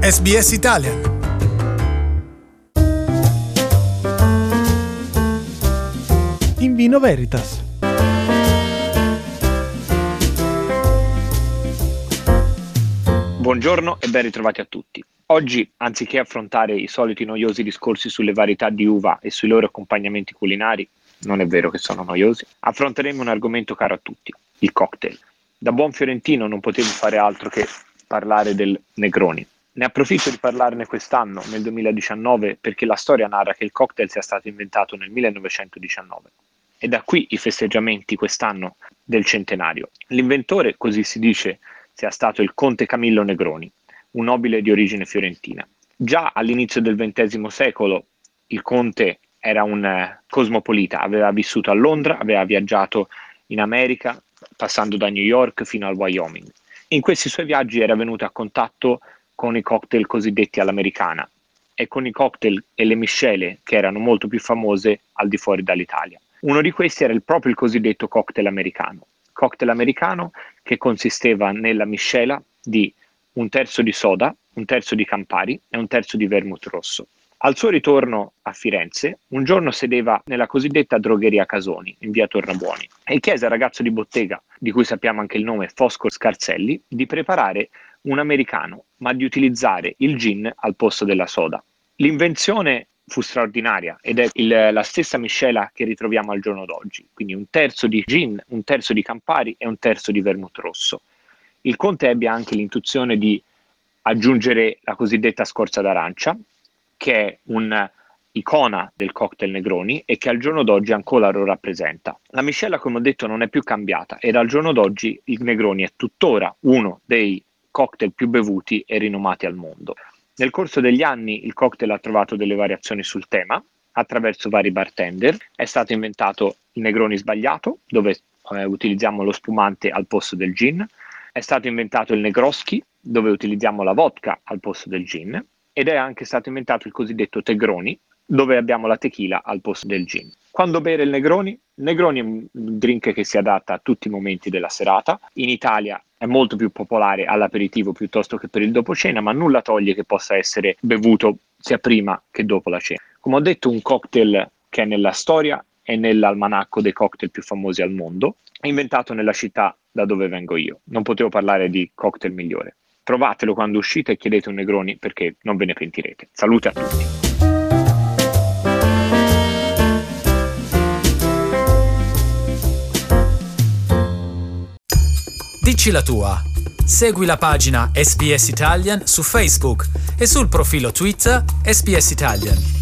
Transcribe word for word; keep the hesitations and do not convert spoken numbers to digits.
S B S Italian. In Vino Veritas. Buongiorno e ben ritrovati a tutti. Oggi, anziché affrontare i soliti noiosi discorsi sulle varietà di uva e sui loro accompagnamenti culinari, non è vero che sono noiosi, affronteremo un argomento caro a tutti, il cocktail. Da buon fiorentino non potevo fare altro che parlare del Negroni. Ne approfitto di parlarne quest'anno, nel duemiladiciannove, perché la storia narra che il cocktail sia stato inventato nel millenovecentodiciannove. E da qui i festeggiamenti quest'anno del centenario. L'inventore, così si dice, sia stato il conte Camillo Negroni, un nobile di origine fiorentina. Già all'inizio del ventesimo secolo il conte era un eh, cosmopolita, aveva vissuto a Londra, aveva viaggiato in America, passando da New York fino al Wyoming. In questi suoi viaggi era venuto a contatto con i cocktail cosiddetti all'americana e con i cocktail e le miscele che erano molto più famose al di fuori dall'Italia. Uno di questi era il proprio il cosiddetto cocktail americano. Cocktail americano che consisteva nella miscela di un terzo di soda, un terzo di Campari e un terzo di vermouth rosso. Al suo ritorno a Firenze, un giorno sedeva nella cosiddetta drogheria Casoni, in via Tornabuoni, e chiese al ragazzo di bottega, di cui sappiamo anche il nome, Fosco Scarselli, di preparare un americano, ma di utilizzare il gin al posto della soda. L'invenzione fu straordinaria ed è il, la stessa miscela che ritroviamo al giorno d'oggi, quindi un terzo di gin, un terzo di Campari e un terzo di vermouth rosso. Il conte ebbe anche l'intuizione di aggiungere la cosiddetta scorza d'arancia, che è un'icona del cocktail Negroni e che al giorno d'oggi ancora lo rappresenta. La miscela, come ho detto, non è più cambiata ed al giorno d'oggi il Negroni è tuttora uno dei cocktail più bevuti e rinomati al mondo. Nel corso degli anni il cocktail ha trovato delle variazioni sul tema attraverso vari bartender. È stato inventato il Negroni sbagliato, dove eh, utilizziamo lo spumante al posto del gin. È stato inventato il Negroschi, dove utilizziamo la vodka al posto del gin. Ed è anche stato inventato il cosiddetto Tegroni, dove abbiamo la tequila al posto del gin. Quando bere il Negroni? Il Negroni è un drink che si adatta a tutti i momenti della serata. In Italia è molto più popolare all'aperitivo piuttosto che per il dopo cena, ma nulla toglie che possa essere bevuto sia prima che dopo la cena. Come ho detto, un cocktail che è nella storia e nell'almanacco dei cocktail più famosi al mondo, è inventato nella città da dove vengo io. Non potevo parlare di cocktail migliore. Provatelo quando uscite e chiedete un Negroni perché non ve ne pentirete. Salute a tutti. Dici la tua. Segui la pagina S B S Italian su Facebook e sul profilo Twitter S B S Italian.